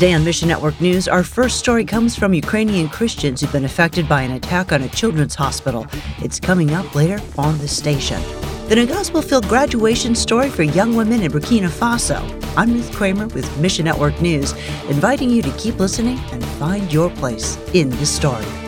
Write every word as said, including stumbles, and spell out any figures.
Today on Mission Network News, our first story comes from Ukrainian Christians who've been affected by an attack on a children's hospital. It's coming up later on the station. Then a gospel-filled graduation story for young women in Burkina Faso. I'm Ruth Kramer with Mission Network News, inviting you to keep listening and find your place in the story.